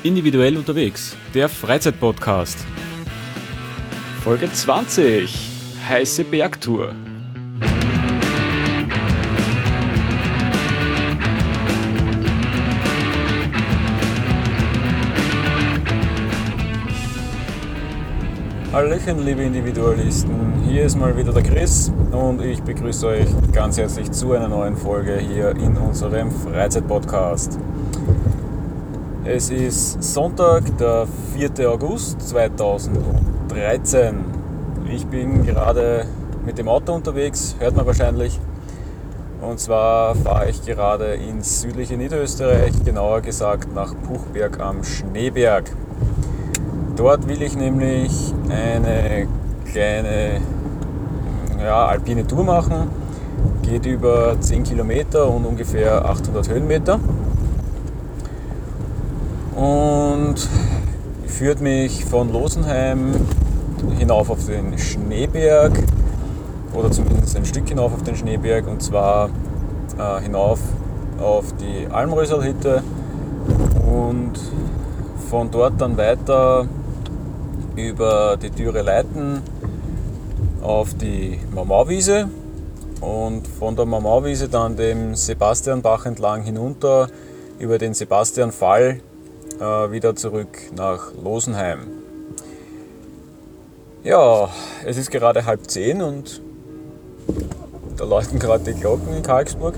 Individuell unterwegs, der Freizeit-Podcast. Folge 20, heiße Bergtour. Hallöchen, liebe Individualisten, hier ist mal wieder der Chris und ich begrüße euch ganz herzlich zu einer neuen Folge hier in unserem Freizeit-Podcast. Es ist Sonntag, der 4. August 2013. Ich bin gerade mit dem Auto unterwegs, hört man wahrscheinlich. Und zwar fahre ich gerade ins südliche Niederösterreich, genauer gesagt nach Puchberg am Schneeberg. Dort will ich nämlich eine kleine alpine Tour machen. Geht über 10 Kilometer und ungefähr 800 Höhenmeter. Und führt mich von Losenheim hinauf auf den Schneeberg oder zumindest ein Stück hinauf auf den Schneeberg, und zwar hinauf auf die Almröselhütte und von dort dann weiter über die Dürre Leiten auf die Marmauwiese und von der Marmauwiese dann dem Sebastianbach entlang hinunter über den Sebastianfall wieder zurück nach Losenheim. Ja, es ist gerade 9:30 und da läuten gerade die Glocken in Karlsburg.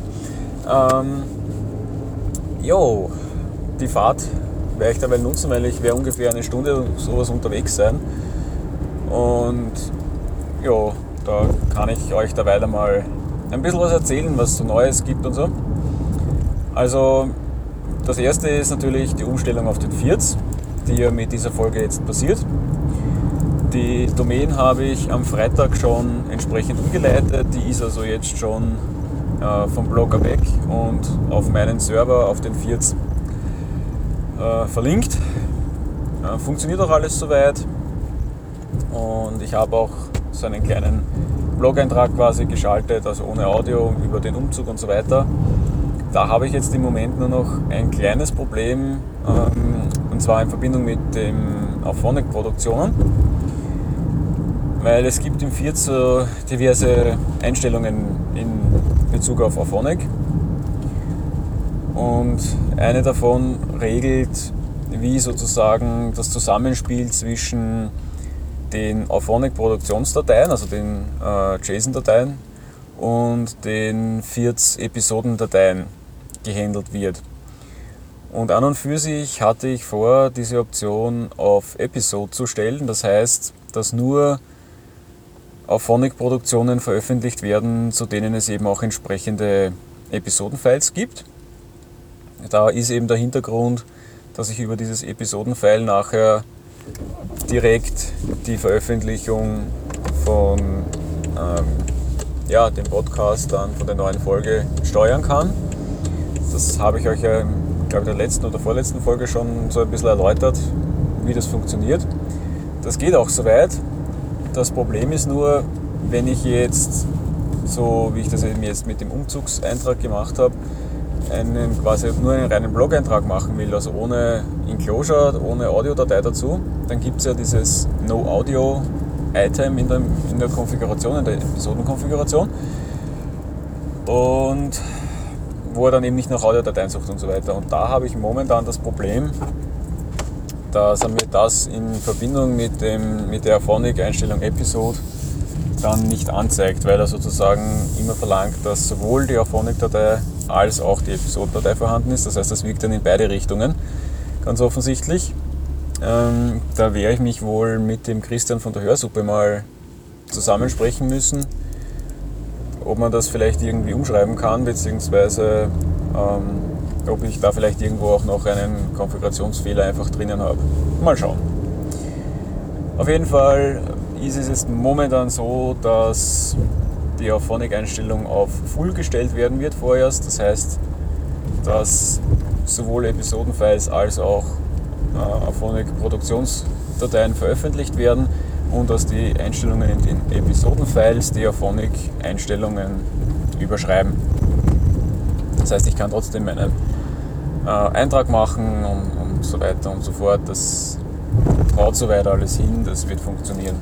Die Fahrt werde ich dabei nutzen, weil ich werde ungefähr eine Stunde sowas unterwegs sein. Und ja, da kann ich euch dabei mal ein bisschen was erzählen, was es so Neues gibt und so. Also das erste ist natürlich die Umstellung auf den Vierz, die ja mit dieser Folge jetzt passiert. Die Domain habe ich am Freitag schon entsprechend umgeleitet, die ist also jetzt schon vom Blogger weg und auf meinen Server, auf den Vierz verlinkt. Funktioniert auch alles soweit und ich habe auch so einen kleinen Blog-Eintrag quasi geschaltet, also ohne Audio, über den Umzug und so weiter. Da habe ich jetzt im Moment nur noch ein kleines Problem, und zwar in Verbindung mit den Auphonic-Produktionen, weil es gibt im Vierz so diverse Einstellungen in Bezug auf Auphonic und eine davon regelt, wie sozusagen das Zusammenspiel zwischen den Auphonic-Produktionsdateien, also den JSON-Dateien und den Vierz-Episodendateien gehandelt wird. Und an und für sich hatte ich vor, diese Option auf Episode zu stellen. Das heißt, dass nur Auphonic-Produktionen veröffentlicht werden, zu denen es eben auch entsprechende Episodenfiles gibt. Da ist eben der Hintergrund, dass ich über dieses Episodenfile nachher direkt die Veröffentlichung von dem Podcast dann von der neuen Folge steuern kann. Das habe ich euch ja, glaube ich, in der letzten oder vorletzten Folge schon so ein bisschen erläutert, wie das funktioniert. Das geht auch soweit. Das Problem ist nur, wenn ich jetzt, so wie ich das eben jetzt mit dem Umzugseintrag gemacht habe, quasi nur einen reinen Blog-Eintrag machen will, also ohne Enclosure, ohne Audiodatei dazu, dann gibt es ja dieses No-Audio-Item in der Konfiguration, in der Episodenkonfiguration, und wo er dann eben nicht nach Audiodateien sucht und so weiter. Und da habe ich momentan das Problem, dass er mir das in Verbindung mit der Auphonic-Einstellung Episode dann nicht anzeigt, weil er sozusagen immer verlangt, dass sowohl die Auphonic-Datei als auch die Episodendatei vorhanden ist. Das heißt, das wirkt dann in beide Richtungen, ganz offensichtlich. Da werde ich mich wohl mit dem Christian von der Hörsuppe mal zusammensprechen müssen, ob man das vielleicht irgendwie umschreiben kann, beziehungsweise ob ich da vielleicht irgendwo auch noch einen Konfigurationsfehler einfach drinnen habe. Mal schauen. Auf jeden Fall ist es jetzt momentan so, dass die Auphonic-Einstellung auf Full gestellt werden wird vorerst. Das heißt, dass sowohl Episodenfiles als auch Auphonic-Produktionsdateien veröffentlicht werden und dass die Einstellungen in den Episodenfiles die Auphonic-Einstellungen überschreiben. Das heißt, ich kann trotzdem meine Eintrag machen und so weiter und so fort. Das traut soweit alles hin, das wird funktionieren.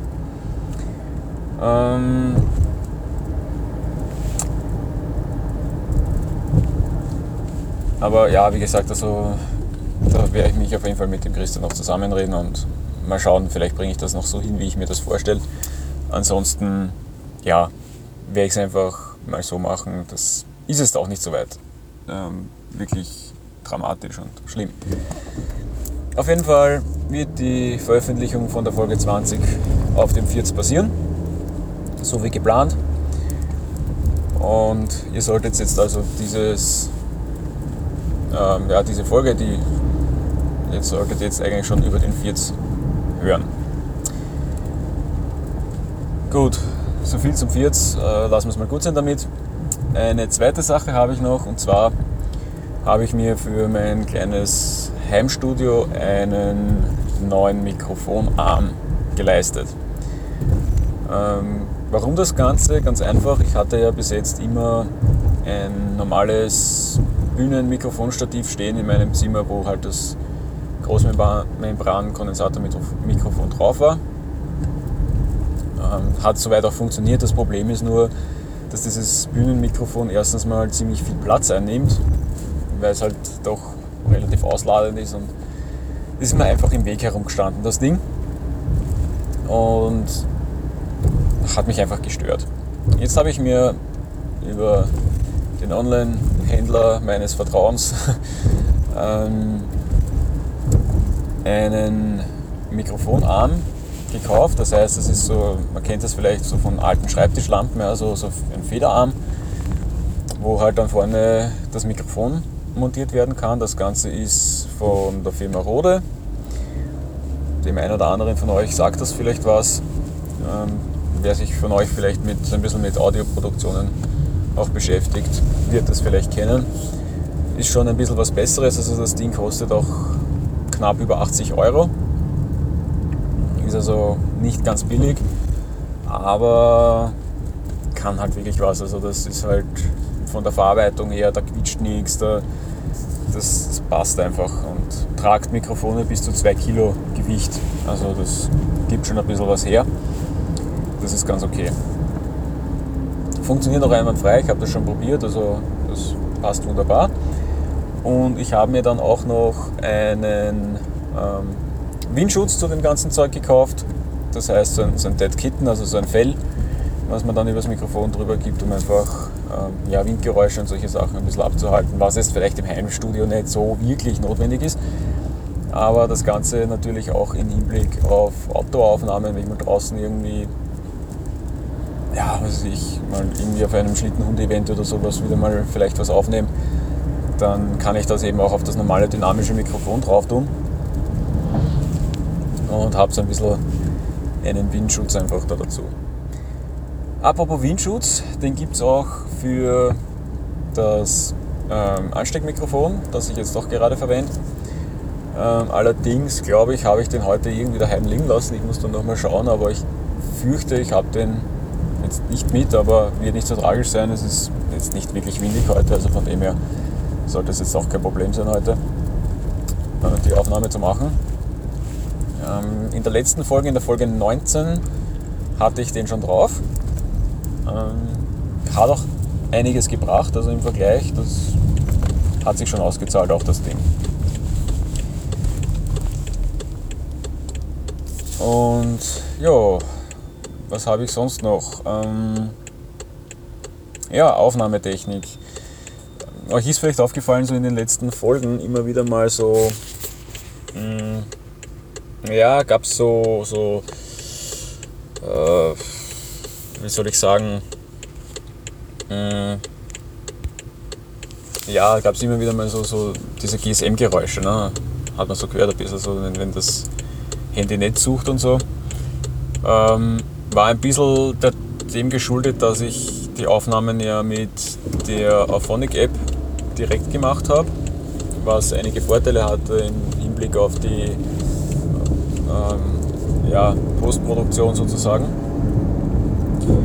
Aber ja, wie gesagt, also da werde ich mich auf jeden Fall mit dem Christian noch zusammenreden und mal schauen, vielleicht bringe ich das noch so hin, wie ich mir das vorstelle. Ansonsten, ja, werde ich es einfach mal so machen. Das ist es auch nicht so weit. Wirklich dramatisch und schlimm. Auf jeden Fall wird die Veröffentlichung von der Folge 20 auf dem 40 passieren, so wie geplant. Und ihr solltet jetzt also diese Folge, solltet ihr jetzt eigentlich schon über den 40 hören. Gut, so viel zum 40, lassen wir es mal gut sein damit. Eine zweite Sache habe ich noch, und zwar habe ich mir für mein kleines Heimstudio einen neuen Mikrofonarm geleistet. Warum das Ganze? Ganz einfach, ich hatte ja bis jetzt immer ein normales Bühnenmikrofonstativ stehen in meinem Zimmer, wo halt das Großmembran-Kondensatormikrofon drauf war. Hat soweit auch funktioniert. Das Problem ist nur, dass dieses Bühnenmikrofon erstens mal ziemlich viel Platz einnimmt, weil es halt doch relativ ausladend ist, und das ist mir einfach im Weg herumgestanden, das Ding, und hat mich einfach gestört. Jetzt habe ich mir über den Online-Händler meines Vertrauens einen Mikrofonarm gekauft. Das heißt, das ist so, man kennt das vielleicht so von alten Schreibtischlampen, also so ein Federarm, wo halt dann vorne das Mikrofon montiert werden kann. Das Ganze ist von der Firma Rode. Dem einen oder anderen von euch sagt das vielleicht was. Wer sich von euch vielleicht ein bisschen mit Audioproduktionen auch beschäftigt, wird das vielleicht kennen. Ist schon ein bisschen was Besseres, also das Ding kostet auch knapp über 80 €. Ist also nicht ganz billig, aber kann halt wirklich was. Also das ist halt von der Verarbeitung her, da quietscht nichts, das passt einfach, und tragt Mikrofone bis zu 2 Kilo Gewicht. Also das gibt schon ein bisschen was her. Das ist ganz okay. Funktioniert auch einwandfrei, ich habe das schon probiert, also das passt wunderbar. Und ich habe mir dann auch noch einen Windschutz zu dem ganzen Zeug gekauft. Das heißt so ein Dead Kitten, also so ein Fell, was man dann übers Mikrofon drüber gibt, um einfach Windgeräusche und solche Sachen ein bisschen abzuhalten, was jetzt vielleicht im Heimstudio nicht so wirklich notwendig ist. Aber das Ganze natürlich auch im Hinblick auf Outdoor-Aufnahmen, wenn ich mal draußen irgendwie, mal irgendwie auf einem Schlittenhund-Event oder sowas wieder mal vielleicht was aufnehmen, dann kann ich das eben auch auf das normale dynamische Mikrofon drauf tun und habe so ein bisschen einen Windschutz einfach da dazu. Apropos Windschutz, den gibt es auch für das Ansteckmikrofon, das ich jetzt doch gerade verwende. Allerdings glaube ich, habe ich den heute irgendwie daheim liegen lassen. Ich muss dann nochmal schauen, aber ich fürchte, ich habe den jetzt nicht mit, aber wird nicht so tragisch sein. Es ist jetzt nicht wirklich windig heute, also von dem her sollte es jetzt auch kein Problem sein heute, die Aufnahme zu machen. In der letzten Folge, in der Folge 19, hatte ich den schon drauf. Hat auch einiges gebracht, also im Vergleich, das hat sich schon ausgezahlt, auch das Ding. Und ja, was habe ich sonst noch? Aufnahmetechnik. Euch ist vielleicht aufgefallen, so in den letzten Folgen immer wieder mal so, gab es so wie soll ich sagen, gab es immer wieder mal so diese GSM-Geräusche, ne? Hat man so gehört ein bisschen, so, wenn das Handy nicht sucht und so. War ein bisschen dem geschuldet, dass ich die Aufnahmen ja mit der Auphonic-App direkt gemacht habe, was einige Vorteile hatte im Hinblick auf die Postproduktion sozusagen.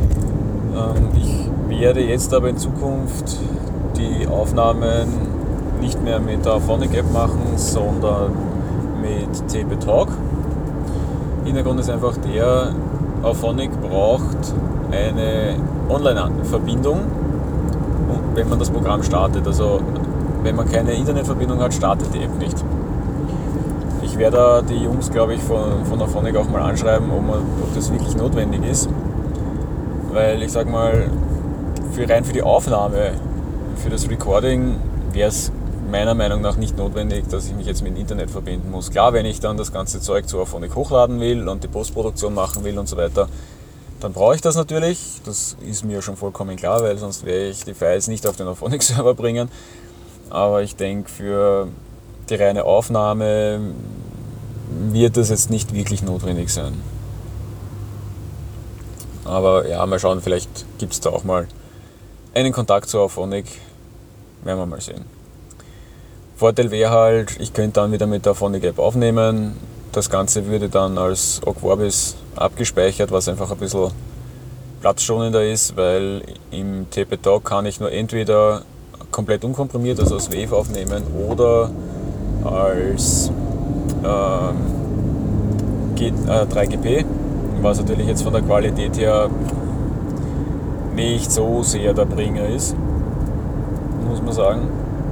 Ich werde jetzt aber in Zukunft die Aufnahmen nicht mehr mit der Auphonic App machen, sondern mit TP Talk. Hintergrund ist einfach der, Auphonic braucht eine Online-Verbindung, wenn man das Programm startet. Also wenn man keine Internetverbindung hat, startet die App nicht. Ich werde die Jungs, glaube ich, von Auphonic auch mal anschreiben, ob das wirklich notwendig ist. Weil ich sage mal, rein für die Aufnahme, für das Recording wäre es meiner Meinung nach nicht notwendig, dass ich mich jetzt mit dem Internet verbinden muss. Klar, wenn ich dann das ganze Zeug zu Auphonic hochladen will und die Postproduktion machen will und so weiter, dann brauche ich das natürlich. Das ist mir schon vollkommen klar, weil sonst werde ich die Files nicht auf den Auphonic-Server bringen. Aber ich denke, für die reine Aufnahme wird das jetzt nicht wirklich notwendig sein. Aber ja, mal schauen, vielleicht gibt es da auch mal einen Kontakt zu Auphonic. Werden wir mal sehen. Vorteil wäre halt, ich könnte dann wieder mit der Auphonic App aufnehmen. Das Ganze würde dann als Ogg Vorbis abgespeichert, was einfach ein bisschen platzschonender ist, weil im TP Talk kann ich nur entweder komplett unkomprimiert, also als WAV aufnehmen, oder als 3GP, was natürlich jetzt von der Qualität her nicht so sehr der Bringer ist, muss man sagen.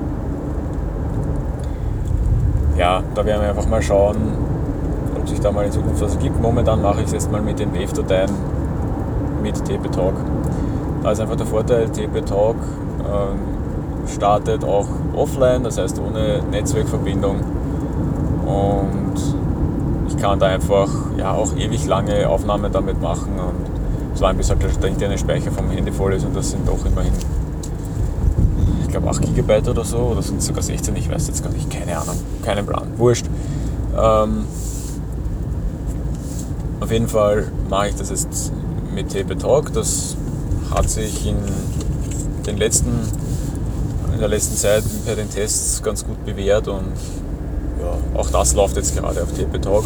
Ja, da werden wir einfach mal schauen, ob sich da mal in Zukunft was gibt. Momentan mache ich es jetzt mal mit den WAV-Dateien mit TP Talk. Da ist einfach der Vorteil, TP Talk startet auch offline, das heißt ohne Netzwerkverbindung, und ich kann da einfach auch ewig lange Aufnahmen damit machen, und solange bis halt der interne Speicher vom Handy voll ist, und das sind doch immerhin, ich glaube 8 GB oder so, oder sind es sogar 16, ich weiß jetzt gar nicht, keine Ahnung, keinen Plan, wurscht. Auf jeden Fall mache ich das jetzt mit TP Talk. Das hat sich in der letzten Zeit bei den Tests ganz gut bewährt, und ja, auch das läuft jetzt gerade auf TP Talk.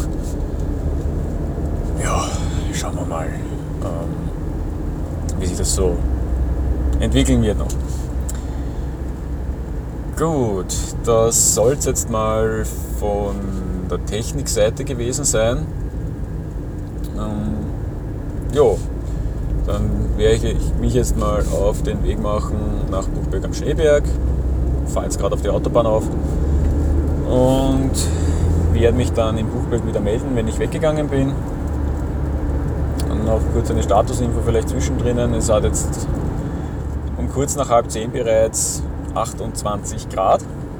Ja, schauen wir mal, wie sich das so entwickeln wird noch. Gut, das soll es jetzt mal von der Technikseite gewesen sein. Dann werde ich mich jetzt mal auf den Weg machen nach Buchberg am Schneeberg. Fahre jetzt gerade auf die Autobahn auf und werde mich dann in Buchberg wieder melden, wenn ich weggegangen bin. Und noch kurz eine Statusinfo vielleicht zwischendrin. Es hat jetzt um kurz nach 9:30 bereits 28 Grad.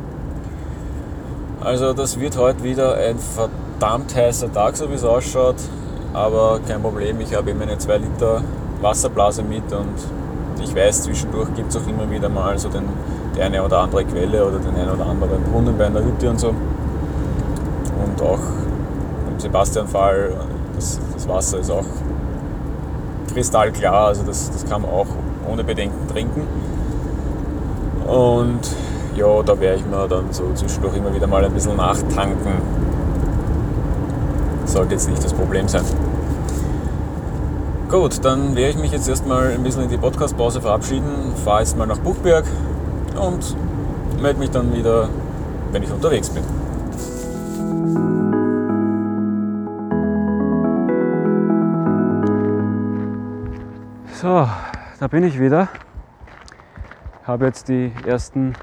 Also das wird heute wieder ein verdammt heißer Tag, so wie es ausschaut. Aber kein Problem, ich habe immer eine 2 Liter Wasserblase mit, und ich weiß, zwischendurch gibt es auch immer wieder mal so die eine oder andere Quelle oder den einen oder anderen Brunnen bei einer Hütte und so. Und auch im Sebastianfall, das Wasser ist auch kristallklar, also das kann man auch ohne Bedenken trinken. Und ja, da werde ich mir dann so zwischendurch immer wieder mal ein bisschen nachtanken. Sollte jetzt nicht das Problem sein. Gut, dann werde ich mich jetzt erstmal ein bisschen in die Podcast-Pause verabschieden, fahre jetzt mal nach Buchberg und melde mich dann wieder, wenn ich unterwegs bin. So, da bin ich wieder. Habe jetzt die ersten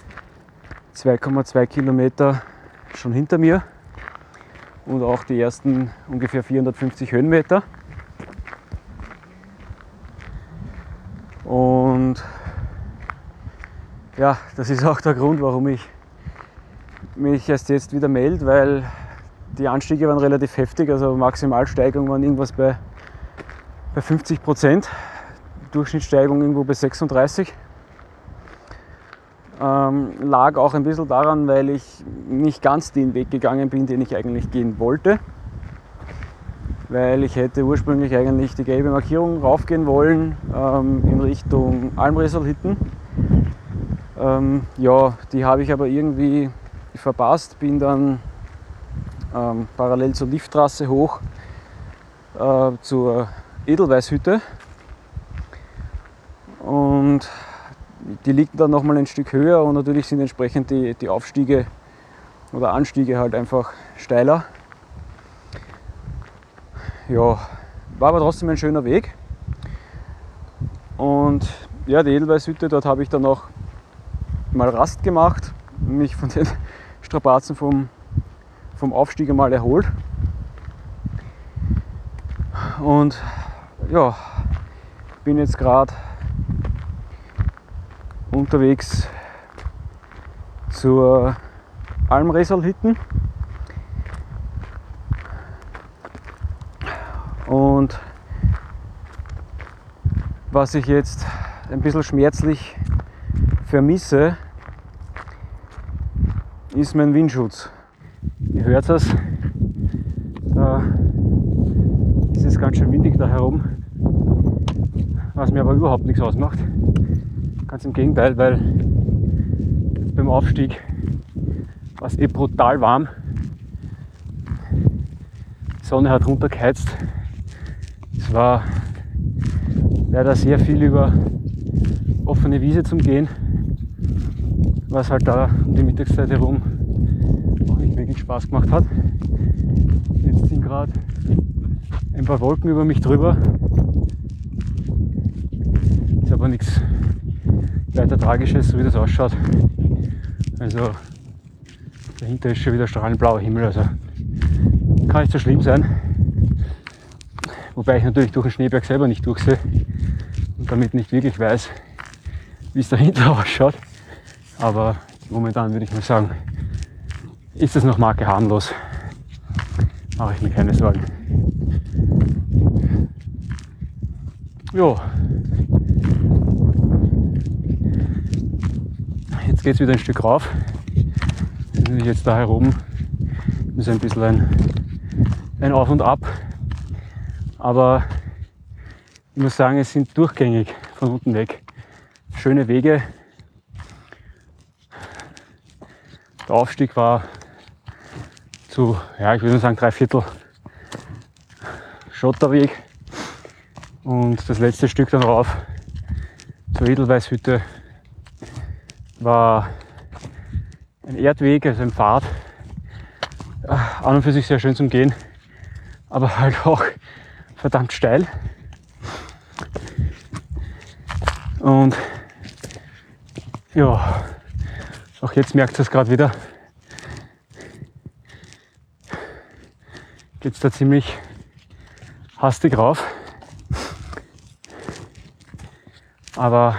2,2 Kilometer schon hinter mir und auch die ersten ungefähr 450 Höhenmeter. Und ja, das ist auch der Grund, warum ich mich erst jetzt wieder melde, weil die Anstiege waren relativ heftig, also Maximalsteigung waren irgendwas bei 50%, Durchschnittssteigung irgendwo bei 36%. Lag auch ein bisschen daran, weil ich nicht ganz den Weg gegangen bin, den ich eigentlich gehen wollte. Weil ich hätte ursprünglich eigentlich die gelbe Markierung raufgehen wollen, in Richtung Almresalhütten. Ja, die habe ich aber irgendwie verpasst, bin dann parallel zur Lifttrasse hoch zur Edelweißhütte. Und Die liegt dann nochmal ein Stück höher und natürlich sind entsprechend die Aufstiege oder Anstiege halt einfach steiler. Ja, war aber trotzdem ein schöner Weg. Und ja, die Edelweißhütte, dort habe ich dann auch mal Rast gemacht, mich von den Strapazen vom Aufstieg einmal erholt. Und ja, bin jetzt gerade unterwegs zur Almresalhütten. Und was ich jetzt ein bisschen schmerzlich vermisse, ist mein Windschutz. Ihr hört es, da ist es ganz schön windig da herum, was mir aber überhaupt nichts ausmacht. Ganz im Gegenteil, weil beim Aufstieg war es brutal warm. Die Sonne hat runtergeheizt. Es war leider sehr viel über offene Wiese zum Gehen, was halt da um die Mittagszeit herum auch nicht wirklich Spaß gemacht hat. Jetzt sind gerade ein paar Wolken über mich drüber. Ist aber nichts weiter Tragisches, so wie das ausschaut. Also dahinter ist schon wieder strahlend blauer Himmel, also kann nicht so schlimm sein. Wobei ich natürlich durch den Schneeberg selber nicht durchsehe und damit nicht wirklich weiß, wie es dahinter ausschaut. Aber momentan würde ich mal sagen, ist es noch Marke harmlos. Mache ich mir keine Sorgen. Jo. Jetzt geht es wieder ein Stück rauf. Jetzt da oben ist ein bisschen ein Auf und Ab. Aber ich muss sagen, es sind durchgängig von unten weg schöne Wege. Der Aufstieg war zu, ja, ich würde sagen 3/4 Schotterweg. Und das letzte Stück dann rauf zur Edelweißhütte war ein Erdweg, also ein Pfad. An und für sich sehr schön zum Gehen, aber halt auch verdammt steil. Und ja, auch jetzt merkt es gerade wieder. Geht es da ziemlich hastig rauf. Aber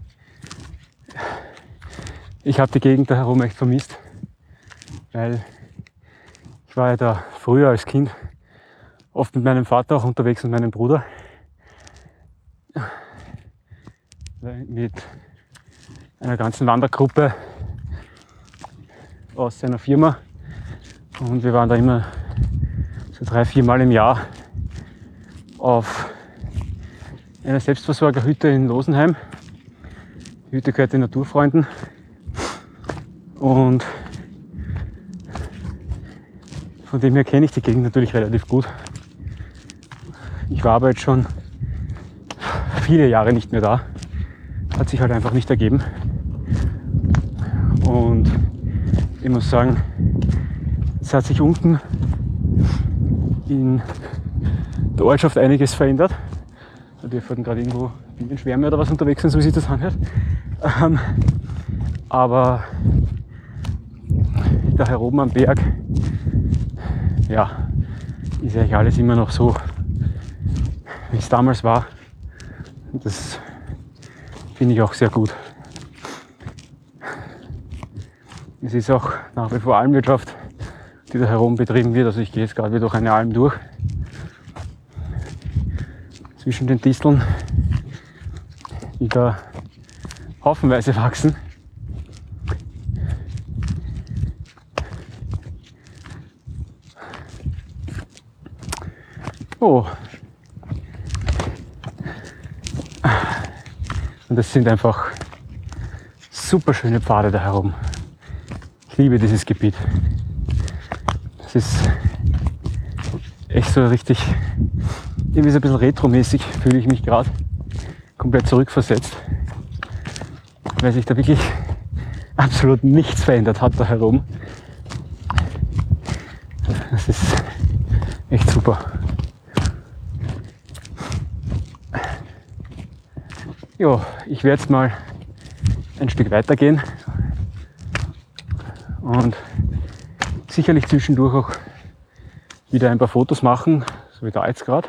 ich habe die Gegend da herum echt vermisst, weil ich war ja da früher als Kind oft mit meinem Vater auch unterwegs und meinem Bruder. Mit einer ganzen Wandergruppe aus seiner Firma. Und wir waren da immer so 3-4 Mal im Jahr auf einer Selbstversorgerhütte in Losenheim. Die Hütte gehört den Naturfreunden. Und von dem her kenne ich die Gegend natürlich relativ gut. Ich war aber jetzt schon viele Jahre nicht mehr da. Hat sich halt einfach nicht ergeben. Und ich muss sagen, es hat sich unten in der Ortschaft einiges verändert. Wir dürfen gerade irgendwo Bienenschwärme oder was unterwegs sind, so wie sich das anhört. Aber da hier oben am Berg, ja, ist eigentlich alles immer noch so, wie es damals war. Und das finde ich auch sehr gut. Es ist auch nach wie vor Almwirtschaft, die da herum betrieben wird. Also ich gehe jetzt gerade wieder durch eine Alm durch. Zwischen den Disteln, die da haufenweise wachsen. Oh. Und das sind einfach super schöne Pfade da herum. Ich liebe dieses Gebiet. Das ist echt so richtig, irgendwie so ein bisschen retromäßig fühle ich mich gerade. Komplett zurückversetzt. weil sich da wirklich absolut nichts verändert hat da herum. Das ist echt super. Jo, ich werde jetzt mal ein Stück weiter gehen und sicherlich zwischendurch auch wieder ein paar Fotos machen, so wie da jetzt gerade.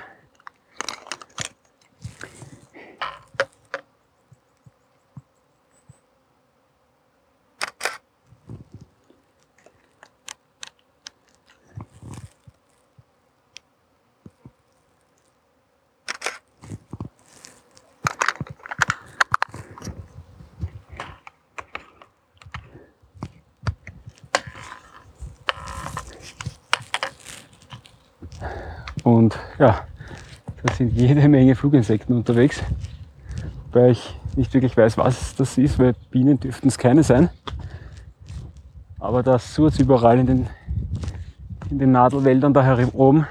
Und ja, da sind jede Menge Fluginsekten unterwegs, wobei ich nicht wirklich weiß, was das ist, weil Bienen dürften es keine sein. Aber das surrt überall in den Nadelwäldern da herum.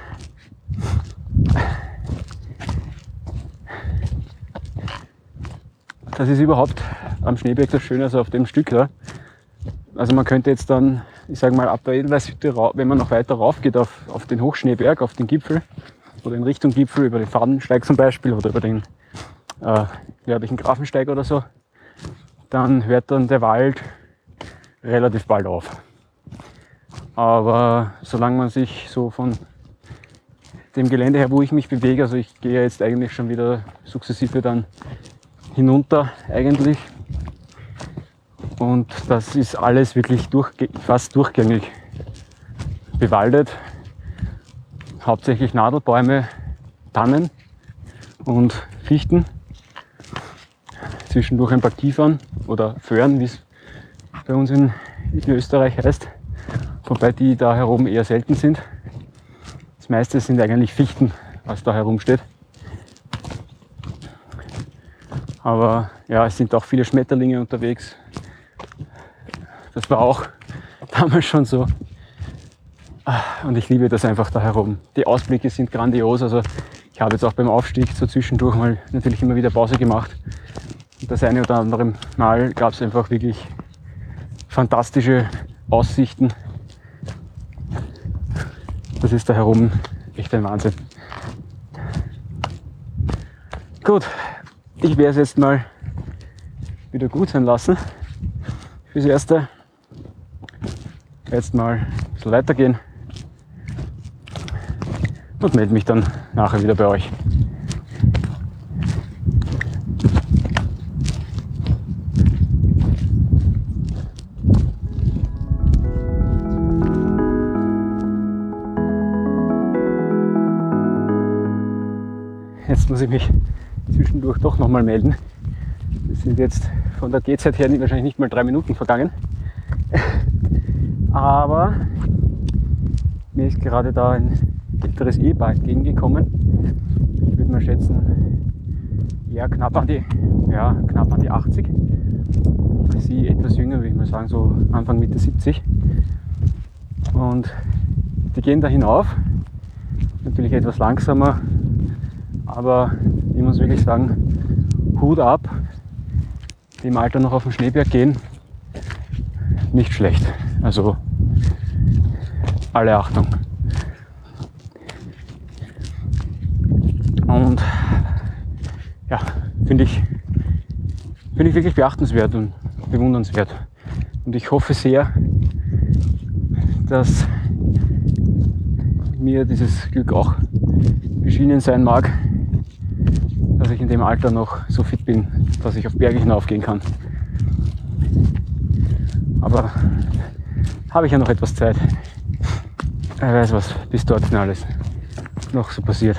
Das ist überhaupt am Schneeberg das Schöne, also auf dem Stück da. Also man könnte jetzt dann, ich sage mal, ab der Edelweißhütte, wenn man noch weiter rauf geht auf den Hochschneeberg, auf den Gipfel oder in Richtung Gipfel, über den Fadensteig zum Beispiel oder über den Grafensteig oder so, dann hört dann der Wald relativ bald auf. Aber solange man sich so von dem Gelände her, wo ich mich bewege, also ich gehe jetzt eigentlich schon wieder sukzessive dann hinunter eigentlich. Und das ist alles wirklich fast durchgängig bewaldet. Hauptsächlich Nadelbäume, Tannen und Fichten. Zwischendurch ein paar Kiefern oder Föhren, wie es bei uns in Österreich heißt. Wobei die da herum eher selten sind. Das meiste sind eigentlich Fichten, was da herumsteht. Aber ja, es sind auch viele Schmetterlinge unterwegs. Das war auch damals schon so. Und ich liebe das einfach da herum. Die Ausblicke sind grandios. Also ich habe jetzt auch beim Aufstieg so zwischendurch mal natürlich immer wieder Pause gemacht. Und das eine oder andere Mal gab es einfach wirklich fantastische Aussichten. Das ist da herum echt ein Wahnsinn. Gut, ich werde es jetzt mal wieder gut sein lassen. Fürs Erste. Jetzt mal ein bisschen weitergehen und melde mich dann nachher wieder bei euch. Jetzt muss ich mich zwischendurch doch nochmal melden. Wir sind jetzt von der Gehzeit her wahrscheinlich nicht mal 3 Minuten vergangen. Aber mir ist gerade da ein älteres Ehepaar entgegengekommen. Ich würde mal schätzen, ja, knapp an die 80. Sie etwas jünger, würde ich mal sagen, so Anfang Mitte 70. Und die gehen da hinauf. Natürlich etwas langsamer, aber ich muss wirklich sagen, Hut ab, die im Alter noch auf den Schneeberg gehen, nicht schlecht. Also alle Achtung. Und ja, finde ich wirklich beachtenswert und bewundernswert. Und ich hoffe sehr, dass mir dieses Glück auch beschienen sein mag, dass ich in dem Alter noch so fit bin, dass ich auf Berge hinaufgehen kann. Aber habe ich ja noch etwas Zeit. Wer weiß, was bis dorthin alles noch so passiert.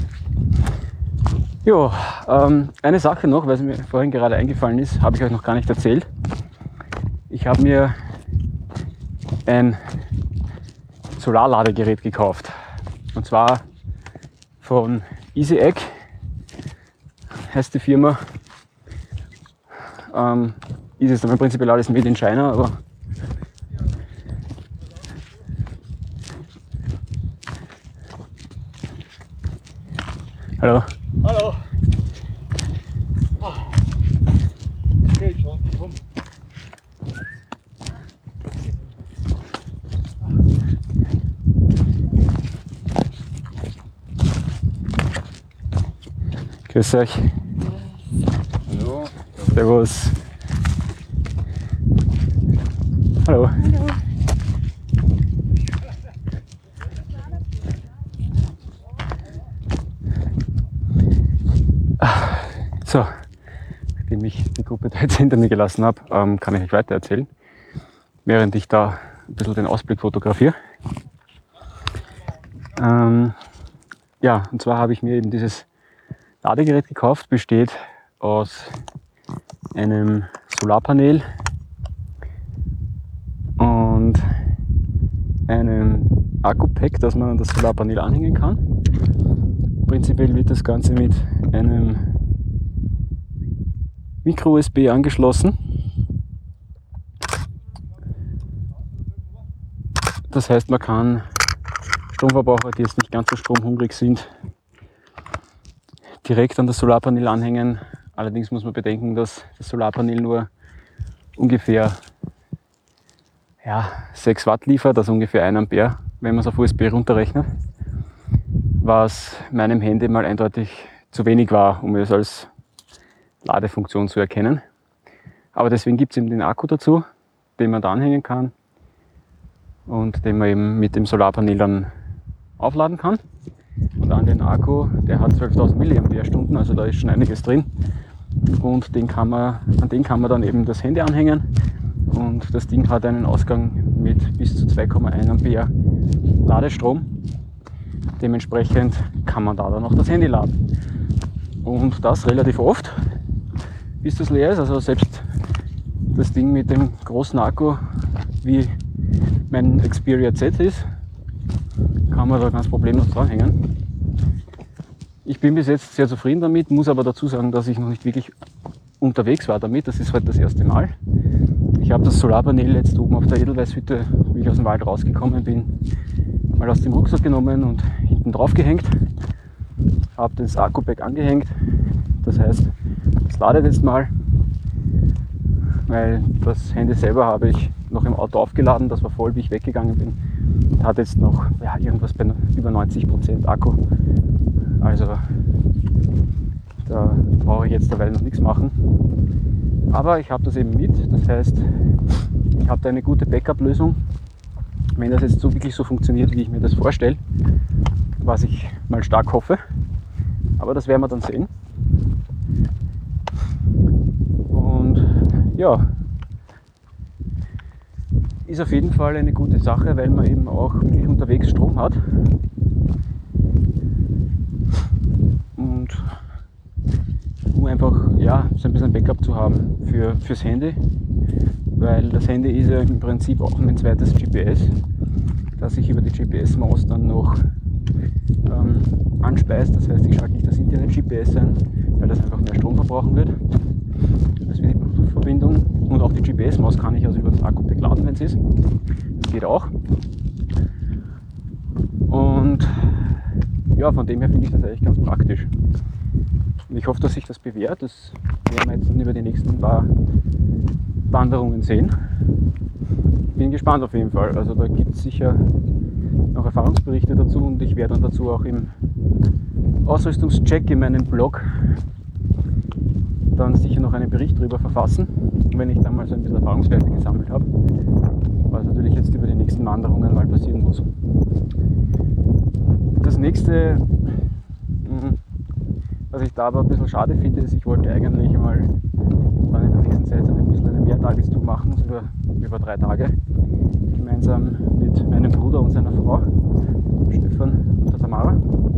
Jo, eine Sache noch, weil es mir vorhin gerade eingefallen ist, habe ich euch noch gar nicht erzählt. Ich habe mir ein Solarladegerät gekauft. Und zwar von EasyEgg heißt die Firma. Ist es dann prinzipiell alles made in China, aber hallo. Hallo. Geht schon. Grüß euch. Hallo. Servus. Hallo. Hallo. So, nachdem ich die Gruppe da jetzt hinter mir gelassen habe, kann ich euch weiter erzählen, während ich da ein bisschen den Ausblick fotografiere. Ja, und zwar habe ich mir eben dieses Ladegerät gekauft, besteht aus einem Solarpanel und einem Akku-Pack, das man an das Solarpanel anhängen kann. Prinzipiell wird das Ganze mit einem Micro-USB angeschlossen. Das heißt, man kann Stromverbraucher, die jetzt nicht ganz so stromhungrig sind, direkt an das Solarpanel anhängen. Allerdings muss man bedenken, dass das Solarpanel nur ungefähr 6 Watt liefert, also ungefähr 1 Ampere, wenn man es auf USB runterrechnet. Was meinem Handy mal eindeutig zu wenig war, um es als Ladefunktion zu erkennen. Aber deswegen gibt es eben den Akku dazu, den man da anhängen kann und den man eben mit dem Solarpanel dann aufladen kann. Und an den Akku, der hat 12.000 mAh, also da ist schon einiges drin. Und an den kann man dann eben das Handy anhängen. Und das Ding hat einen Ausgang mit bis zu 2,1 Ampere Ladestrom. Dementsprechend kann man da dann auch das Handy laden. Und das relativ oft, bis das leer ist. Also selbst das Ding mit dem großen Akku, wie mein Xperia Z ist, kann man da ganz problemlos dranhängen. Ich bin bis jetzt sehr zufrieden damit, muss aber dazu sagen, dass ich noch nicht wirklich unterwegs war damit. Das ist heute das erste Mal. Ich habe das Solarpanel jetzt oben auf der Edelweißhütte, wie ich aus dem Wald rausgekommen bin, mal aus dem Rucksack genommen und hinten drauf gehängt. Habe das Akku-Pack angehängt. Das heißt, es ladet jetzt mal, weil das Handy selber habe ich noch im Auto aufgeladen. Das war voll, wie ich weggegangen bin. Und hat jetzt noch irgendwas bei über 90% Akku. Also da brauche ich jetzt derweil noch nichts machen. Aber ich habe das eben mit. Das heißt, ich habe da eine gute Backup-Lösung. Wenn das jetzt so wirklich so funktioniert, wie ich mir das vorstelle, was ich mal stark hoffe. Aber das werden wir dann sehen. Und ja, ist auf jeden Fall eine gute Sache, weil man eben auch wirklich unterwegs Strom hat. Und um einfach so ein bisschen Backup zu haben fürs Handy. Weil das Handy ist ja im Prinzip auch mein zweites GPS, das ich über die GPS-Maus dann noch anspeist. Das heißt, ich schalte nicht das Internet-GPS ein, weil das einfach mehr Strom verbrauchen wird. Das wird die Bluetooth-Verbindung. Und auch die GPS-Maus kann ich also über das Akku-Pack laden, wenn es ist. Das geht auch. Und ja, von dem her finde ich das eigentlich ganz praktisch. Und ich hoffe, dass sich das bewährt. Das werden wir jetzt dann über die nächsten paar Wanderungen sehen. Bin gespannt auf jeden Fall. Also da gibt es sicher noch Erfahrungsberichte dazu und ich werde dann dazu auch im Ausrüstungscheck in meinem Blog dann sicher noch einen Bericht darüber verfassen, wenn ich dann mal so ein bisschen Erfahrungswerte gesammelt habe, was natürlich jetzt über die nächsten Wanderungen mal passieren muss. Das nächste, was ich da aber ein bisschen schade finde, ist, ich wollte eigentlich mal dann in der nächsten Zeit ein bisschen eine Mehrtagestour machen, also über 3 Tage, gemeinsam mit meinem Bruder und seiner Frau, Stefan und der Tamara.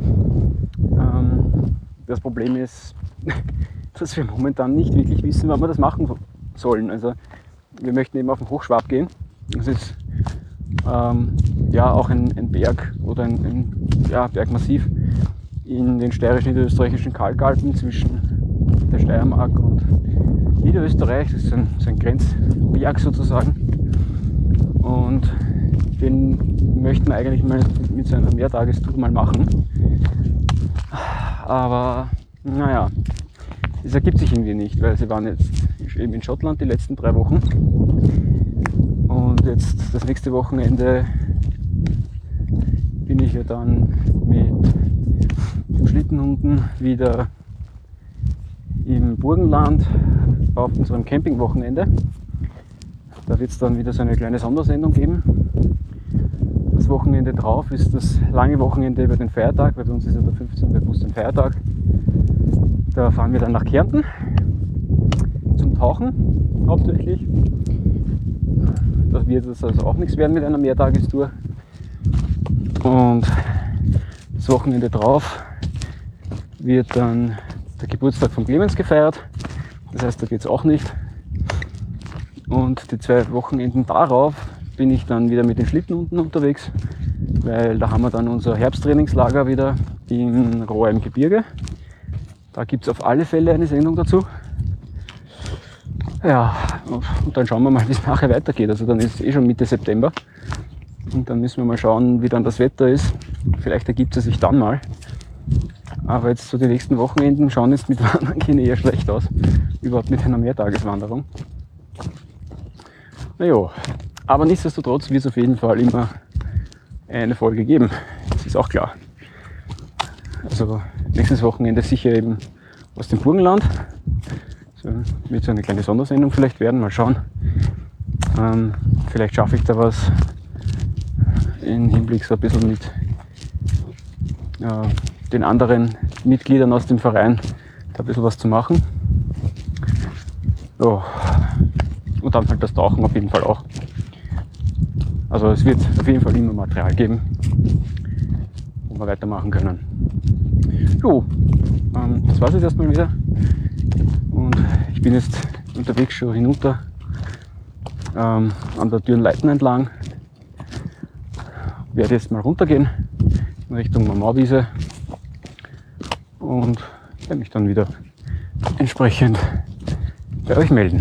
Das Problem ist, dass wir momentan nicht wirklich wissen, wann wir das machen sollen. Also wir möchten eben auf den Hochschwab gehen. Das ist auch ein Berg oder ein Bergmassiv in den steirisch-niederösterreichischen Kalkalpen zwischen der Steiermark und Niederösterreich. Das ist ein Grenzberg sozusagen. Und den möchten wir eigentlich mal mit so einer Mehrtagestour mal machen. Aber naja, das ergibt sich irgendwie nicht, weil sie waren jetzt eben in Schottland die letzten 3 Wochen. Und jetzt das nächste Wochenende bin ich ja dann mit dem Schlittenhunden wieder im Burgenland auf unserem Campingwochenende. Da wird es dann wieder so eine kleine Sondersendung geben. Das Wochenende drauf ist das lange Wochenende über den Feiertag, weil bei uns ist ja der 15. August ein Feiertag. Da fahren wir dann nach Kärnten zum Tauchen hauptsächlich. Das wird also auch nichts werden mit einer Mehrtagestour. Und das Wochenende drauf wird dann der Geburtstag von Clemens gefeiert. Das heißt, da geht es auch nicht. Und die 2 Wochenenden darauf bin ich dann wieder mit den Schlitten unten unterwegs, weil da haben wir dann unser Herbsttrainingslager wieder in Rohr im Gebirge. Da gibt es auf alle Fälle eine Sendung dazu. Ja, und dann schauen wir mal, wie es nachher weitergeht. Also dann ist es schon Mitte September. Und dann müssen wir mal schauen, wie dann das Wetter ist. Vielleicht ergibt es sich dann mal. Aber jetzt so die nächsten Wochenenden schauen jetzt mit Wandern gehen eher schlecht aus. Überhaupt mit einer Mehrtageswanderung. Naja, aber nichtsdestotrotz wird es auf jeden Fall immer eine Folge geben. Das ist auch klar. Also nächstes Wochenende sicher eben aus dem Burgenland. So, wird so eine kleine Sondersendung vielleicht werden, mal schauen. Vielleicht schaffe ich da was im Hinblick so ein bisschen mit den anderen Mitgliedern aus dem Verein da ein bisschen was zu machen. Ja. Und dann halt das Tauchen auf jeden Fall auch. Also es wird auf jeden Fall immer Material geben, wo wir weitermachen können. Jo, das war es jetzt erstmal wieder. Und ich bin jetzt unterwegs schon hinunter an der Dürnleiten entlang. Werde jetzt mal runtergehen in Richtung Marmorwiese und werde mich dann wieder entsprechend bei euch melden.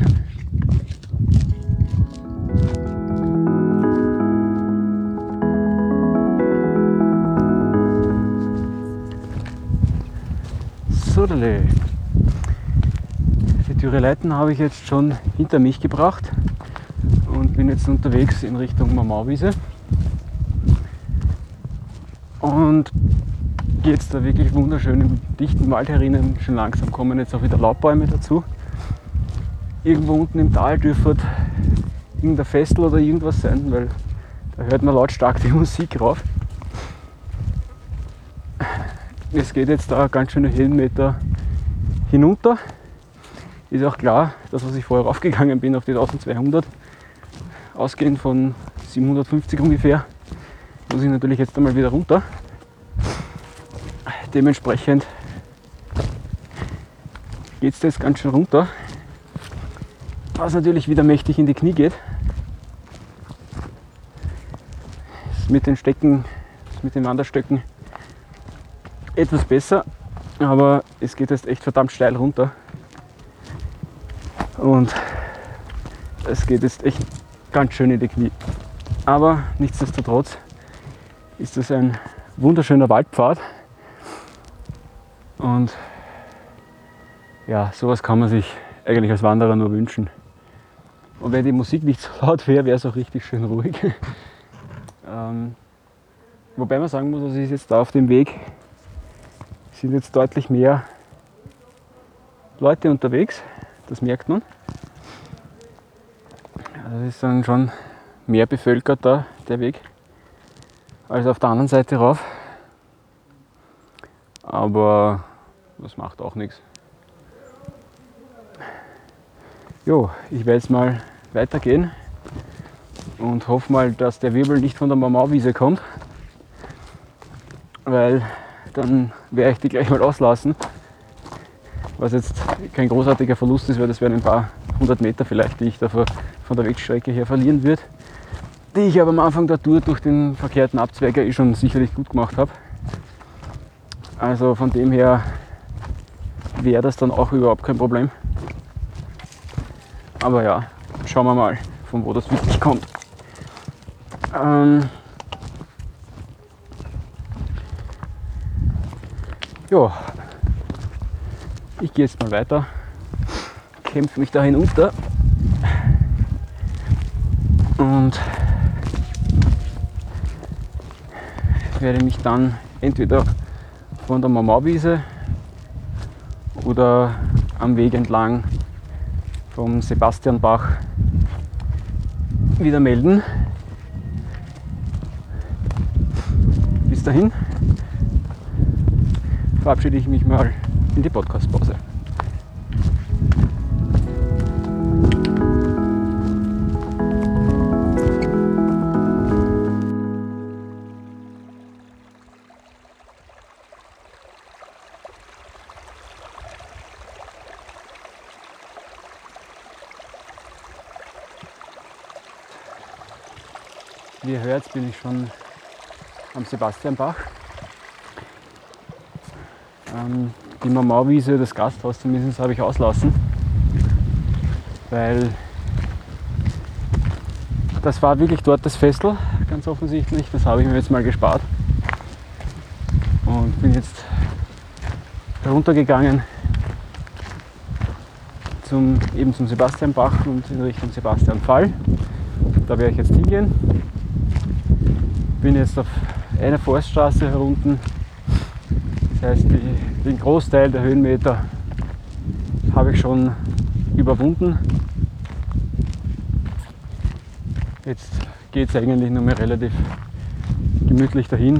Die Dürreleiten habe ich jetzt schon hinter mich gebracht und bin jetzt unterwegs in Richtung Marmorwiese. Und gehe jetzt da wirklich wunderschön im dichten Wald herinnen. Schon langsam kommen jetzt auch wieder Laubbäume dazu. Irgendwo unten im Tal dürfte irgendein Festel oder irgendwas sein, weil da hört man lautstark die Musik rauf. Es geht jetzt da ganz schöne Höhenmeter hinunter. Ist auch klar, das was ich vorher raufgegangen bin auf die 1200, ausgehend von 750 ungefähr, muss ich natürlich jetzt einmal wieder runter. Dementsprechend geht es jetzt ganz schön runter, was natürlich wieder mächtig in die Knie geht. Mit den Stecken, mit den Wanderstöcken etwas besser, aber es geht jetzt echt verdammt steil runter und es geht jetzt echt ganz schön in die Knie. Aber nichtsdestotrotz ist das ein wunderschöner Waldpfad und ja, sowas kann man sich eigentlich als Wanderer nur wünschen. Und wenn die Musik nicht so laut wäre, wäre es auch richtig schön ruhig. Wobei man sagen muss, es ist jetzt da auf dem Weg, sind jetzt deutlich mehr Leute unterwegs, das merkt man. Also es ist dann schon mehr bevölkert da, der Weg, als auf der anderen Seite rauf. Aber das macht auch nichts. Jo, ich werde jetzt mal weitergehen und hoffe mal, dass der Wirbel nicht von der Marmorwiese kommt, weil dann werde ich die gleich mal auslassen, was jetzt kein großartiger Verlust ist, weil das wären ein paar 100 Meter vielleicht, die ich da von der Wegstrecke her verlieren würde, die ich aber am Anfang der Tour durch den verkehrten Abzweiger schon sicherlich gut gemacht habe. Also von dem her wäre das dann auch überhaupt kein Problem. Aber ja, schauen wir mal, von wo das wirklich kommt. Ja, ich gehe jetzt mal weiter, kämpfe mich da hinunter und werde mich dann entweder von der Marmorwiese oder am Weg entlang vom Sebastianbach wieder melden. Bis dahin verabschiede ich mich mal in die Podcast-Pause. Wie ihr hört, bin ich schon am Sebastianbach. Die Mamauwiese, das Gasthaus zumindest, habe ich auslassen, weil das war wirklich dort das Festel, ganz offensichtlich. Das habe ich mir jetzt mal gespart und bin jetzt heruntergegangen zum Sebastianbach und in Richtung Sebastianfall. Da werde ich jetzt hingehen. Bin jetzt auf einer Forststraße herunten. Das heißt, den Großteil der Höhenmeter habe ich schon überwunden. Jetzt geht es eigentlich nur mehr relativ gemütlich dahin.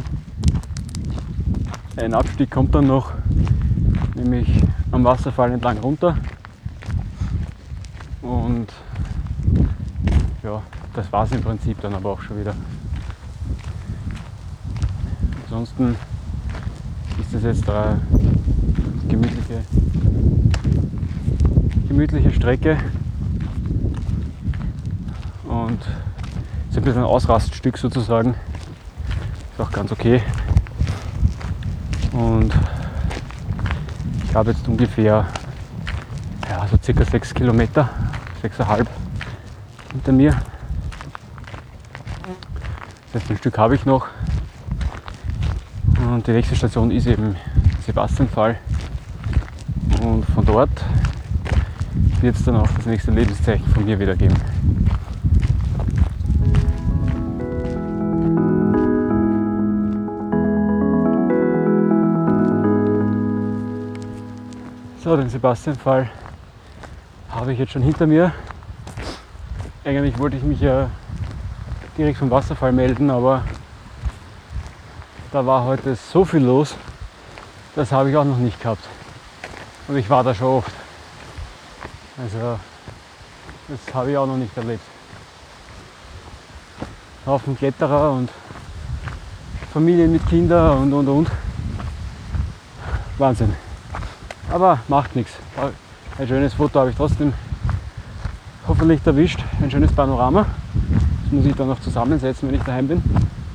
Ein Abstieg kommt dann noch, nämlich am Wasserfall entlang runter. Und ja, das war es im Prinzip dann aber auch schon wieder. Ansonsten ist das jetzt eine gemütliche Strecke und ist ein bisschen ein Ausraststück sozusagen. Ist auch ganz okay. Und ich habe jetzt ungefähr so circa 6 Kilometer, 6,5 hinter mir. Das heißt, ein Stück habe ich noch. Und die nächste Station ist eben Sebastianfall. Und von dort wird es dann auch das nächste Lebenszeichen von mir wieder geben. So, den Sebastianfall habe ich jetzt schon hinter mir. Eigentlich wollte ich mich ja direkt vom Wasserfall melden, aber da war heute so viel los, das habe ich auch noch nicht gehabt. Und ich war da schon oft. Also das habe ich auch noch nicht erlebt. Haufen Kletterer und Familien mit Kindern und. Wahnsinn. Aber macht nichts. Ein schönes Foto habe ich trotzdem hoffentlich erwischt. Ein schönes Panorama. Das muss ich dann noch zusammensetzen, wenn ich daheim bin.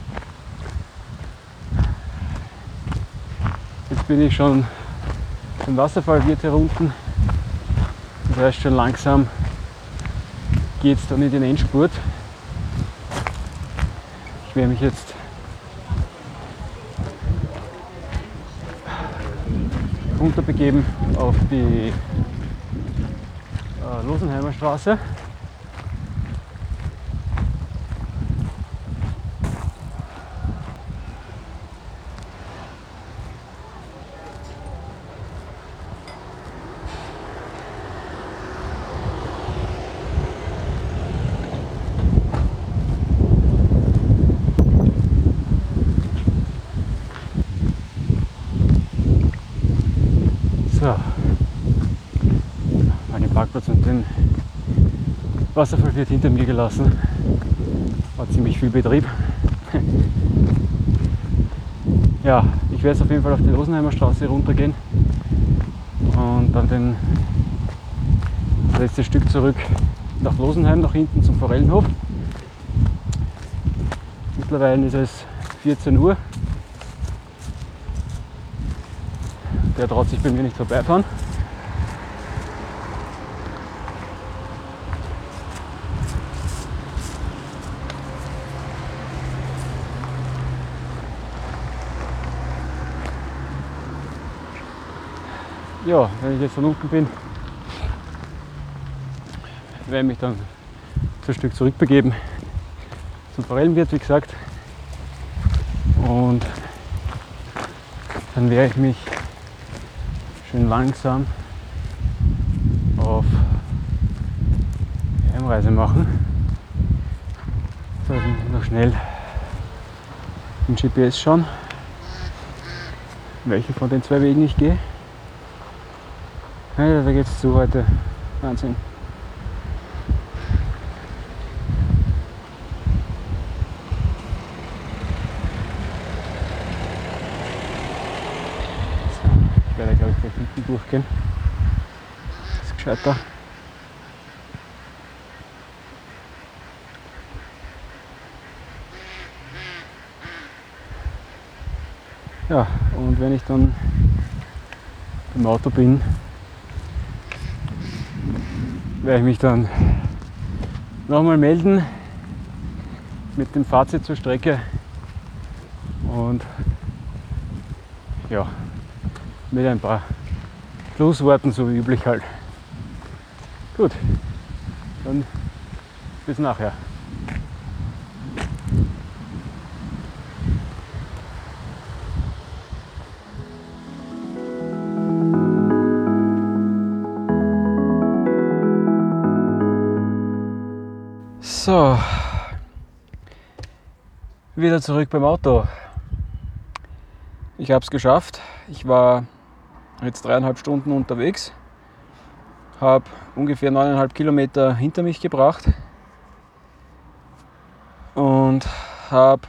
Jetzt bin ich schon im Wasserfallwirt hier unten. Das heißt, schon langsam geht es dann in den Endspurt. Ich werde mich jetzt runterbegeben auf die Losenheimer Straße. So, meinen Parkplatz und den Wasserfall wird hinter mir gelassen. War ziemlich viel Betrieb. Ja, ich werde jetzt auf jeden Fall auf die Losenheimer Straße runtergehen und dann das letzte Stück zurück nach Losenheim, nach hinten zum Forellenhof. Mittlerweile ist es 14 Uhr. Der traut sich bei mir nicht vorbeifahren. Ja, wenn ich jetzt von unten bin, werde ich mich dann ein Stück zurückbegeben zum Forellenwirt, wie gesagt. Und dann werde ich mich schön langsam auf Heimreise machen. So, ich muss noch schnell im GPS schauen, welche von den 2 Wegen ich gehe. Ja, da geht's zu heute. Wahnsinn. So, ich werde glaube ich gleich hinten durchgehen. Das ist gescheiter. Ja, und wenn ich dann im Auto bin, werde ich mich dann nochmal melden mit dem Fazit zur Strecke und ja, mit ein paar Schlussworten, so wie üblich halt. Gut, dann bis nachher. So, wieder zurück beim Auto. Ich habe es geschafft. Ich war jetzt 3,5 Stunden unterwegs, habe ungefähr 9,5 Kilometer hinter mich gebracht und habe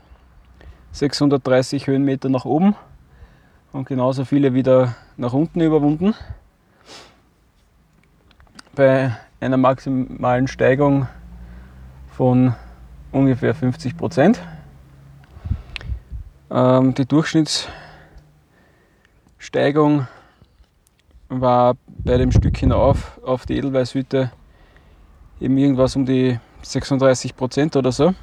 630 Höhenmeter nach oben und genauso viele wieder nach unten überwunden. Bei einer maximalen Steigung von ungefähr 50%. Die Durchschnittssteigung war bei dem Stück hinauf auf die Edelweißhütte eben irgendwas um die 36% oder so.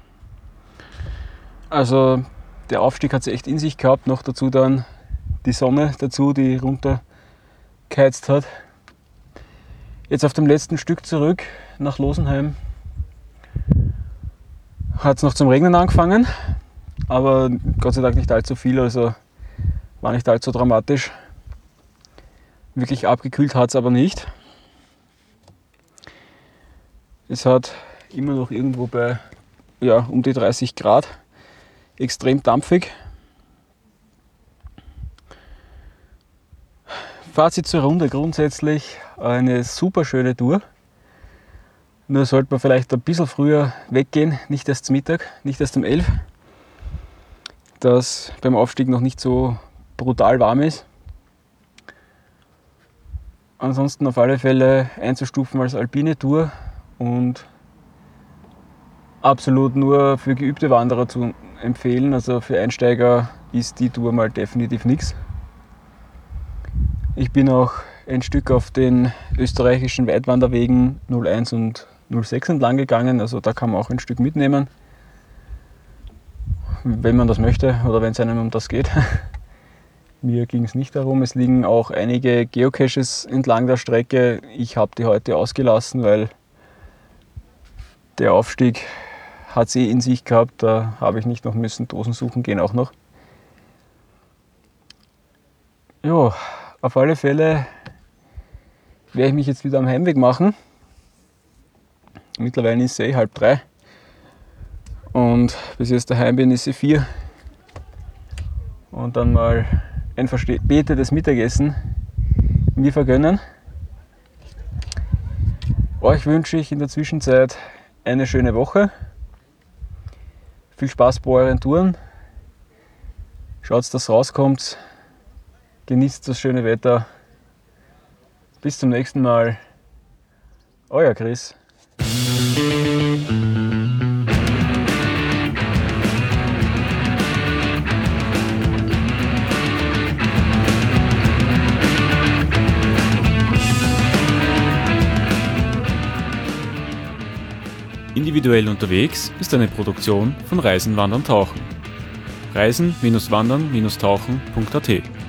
Also der Aufstieg hat es echt in sich gehabt, noch dazu dann die Sonne dazu, die runtergeheizt hat. Jetzt auf dem letzten Stück zurück nach Losenheim hat es noch zum Regnen angefangen, aber Gott sei Dank nicht allzu viel, also war nicht allzu dramatisch. Wirklich abgekühlt hat es aber nicht. Es hat immer noch irgendwo bei um die 30 Grad, extrem dampfig. Fazit zur Runde: grundsätzlich eine super schöne Tour. Nur sollte man vielleicht ein bisschen früher weggehen, nicht erst zum Mittag, nicht erst um 11, dass beim Aufstieg noch nicht so brutal warm ist. Ansonsten auf alle Fälle einzustufen als alpine Tour und absolut nur für geübte Wanderer zu empfehlen. Also für Einsteiger ist die Tour mal definitiv nichts. Ich bin auch ein Stück auf den österreichischen Weitwanderwegen 01 und 06 entlang gegangen, also da kann man auch ein Stück mitnehmen, wenn man das möchte oder wenn es einem um das geht. Mir ging es nicht darum. Es liegen auch einige Geocaches entlang der Strecke. Ich habe die heute ausgelassen, weil der Aufstieg hat es in sich gehabt, da habe ich nicht noch müssen. Dosen suchen gehen auch noch. Ja, auf alle Fälle werde ich mich jetzt wieder am Heimweg machen. Mittlerweile ist es 2:30 und bis ich jetzt daheim bin, ist es 4. Und dann mal ein verspätetes Mittagessen mir vergönnen. Euch wünsche ich in der Zwischenzeit eine schöne Woche. Viel Spaß bei euren Touren. Schaut, dass rauskommt. Genießt das schöne Wetter. Bis zum nächsten Mal. Euer Chris. Individuell unterwegs ist eine Produktion von Reisen, Wandern, Tauchen. Reisen-Wandern-Tauchen.at